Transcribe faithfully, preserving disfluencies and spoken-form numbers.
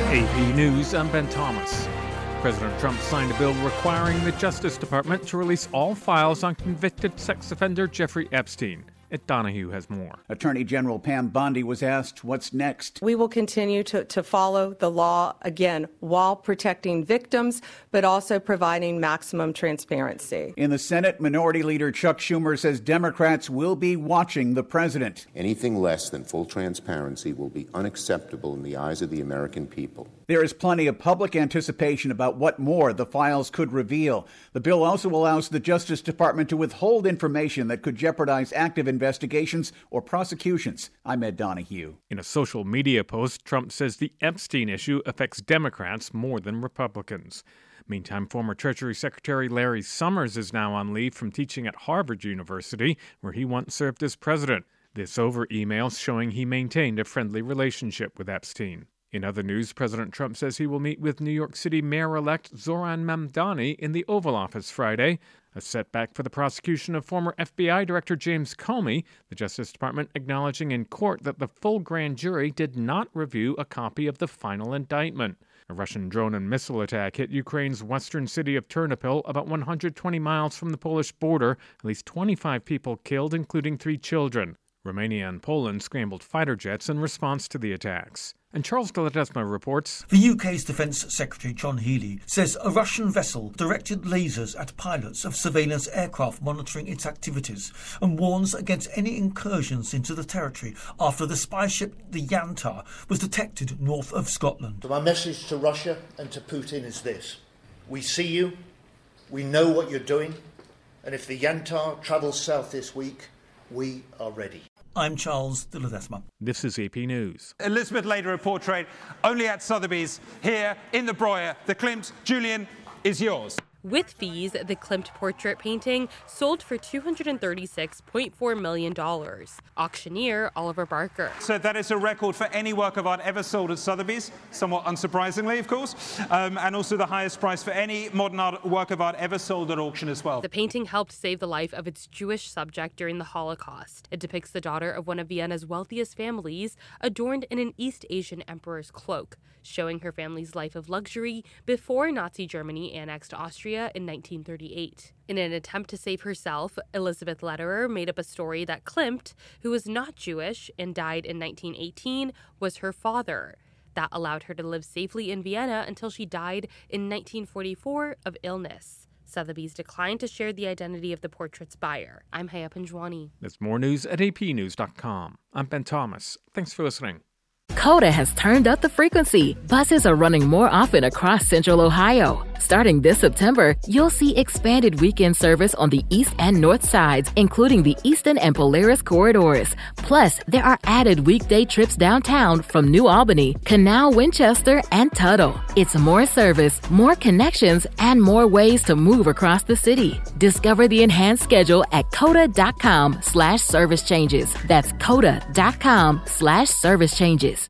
A P News, I'm Ben Thomas. President Trump signed a bill requiring the Justice Department to release all files on convicted sex offender Jeffrey Epstein. Ed Donahue has more. Attorney General Pam Bondi was asked what's next. We will continue to, to follow the law, again, while protecting victims, but also providing maximum transparency. In the Senate, Minority Leader Chuck Schumer says Democrats will be watching the president. Anything less than full transparency will be unacceptable in the eyes of the American people. There is plenty of public anticipation about what more the files could reveal. The bill also allows the Justice Department to withhold information that could jeopardize active investigations or prosecutions. I'm Ed Donahue. In a social media post, Trump says the Epstein issue affects Democrats more than Republicans. Meantime, former Treasury Secretary Larry Summers is now on leave from teaching at Harvard University, where he once served as president. This over emails showing he maintained a friendly relationship with Epstein. In other news, President Trump says he will meet with New York City Mayor-elect Zohran Mamdani in the Oval Office Friday. A setback for the prosecution of former F B I Director James Comey, the Justice Department acknowledging in court that the full grand jury did not review a copy of the final indictment. A Russian drone and missile attack hit Ukraine's western city of Ternopil, about one hundred twenty miles from the Polish border. At least twenty-five people killed, including three children. Romania and Poland scrambled fighter jets in response to the attacks. And Charles de Ledesma reports. The U K's Defence Secretary John Healey says a Russian vessel directed lasers at pilots of surveillance aircraft monitoring its activities and warns against any incursions into the territory after the spy ship the Yantar was detected north of Scotland. So my message to Russia and to Putin is this. We see you, we know what you're doing, and if the Yantar travels south this week, we are ready. I'm Charles de Ledesma. This is A P News. Elizabeth Lader, a portrait only at Sotheby's here in the Breuer. The Klimt, Julian, is yours. With fees, the Klimt portrait painting sold for two hundred thirty-six point four million dollars. Auctioneer Oliver Barker. So that is a record for any work of art ever sold at Sotheby's, somewhat unsurprisingly, of course, um, and also the highest price for any modern art work of art ever sold at auction as well. The painting helped save the life of its Jewish subject during the Holocaust. It depicts the daughter of one of Vienna's wealthiest families, adorned in an East Asian emperor's cloak, showing her family's life of luxury before Nazi Germany annexed Austria in nineteen thirty-eight. In an attempt to save herself, Elizabeth Lederer made up a story that Klimt, who was not Jewish and died in nineteen eighteen, was her father. That allowed her to live safely in Vienna until she died in nineteen forty-four of illness. Sotheby's declined to share the identity of the portrait's buyer. I'm Haya Panjwani. There's more news at A P news dot com. I'm Ben Thomas. Thanks for listening. Coda has turned up the frequency. Buses are running more often across Central Ohio. Starting this September, you'll see expanded weekend service on the east and north sides, including the Eastern and Polaris corridors. Plus, there are added weekday trips downtown from New Albany, Canal, Winchester, and Tuttle. It's more service, more connections, and more ways to move across the city. Discover the enhanced schedule at coda.com slash service changes. That's coda.com slash service changes.